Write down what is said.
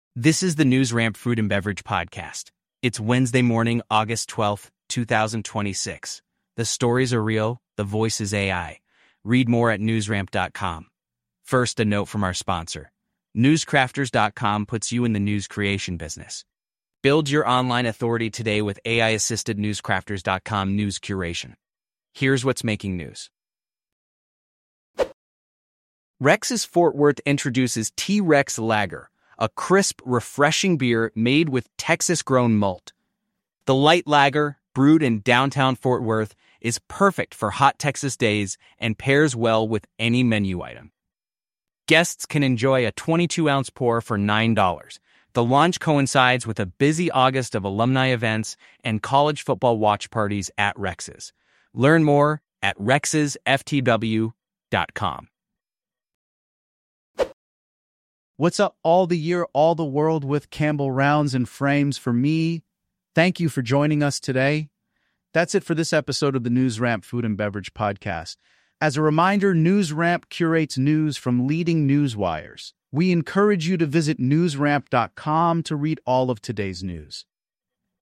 This is the News Ramp Food and Beverage Podcast. It's Wednesday morning, August 12th, 2026. The stories are real, the voice is AI. Read more at newsramp.com. First, a note from our sponsor. Newscrafters.com puts you in the news creation business. Build your online authority today with AI-assisted Newscrafters.com news curation. Here's what's making news. Rex's Fort Worth introduces T-Rex Lager, a crisp, refreshing beer made with Texas-grown malt. The light lager, brewed in downtown Fort Worth, is perfect for hot Texas days and pairs well with any menu item. Guests can enjoy a 22-ounce pour for $9. The launch coincides with a busy August of alumni events and college football watch parties at Rex's. Learn more at rexsftw.com. What's up all the year, all the world with Campbell Rounds and Frames for me? Thank you for joining us today. That's it for this episode of the News Ramp Food and Beverage Podcast. As a reminder, News Ramp curates news from leading news wires. We encourage you to visit newsramp.com to read all of today's news.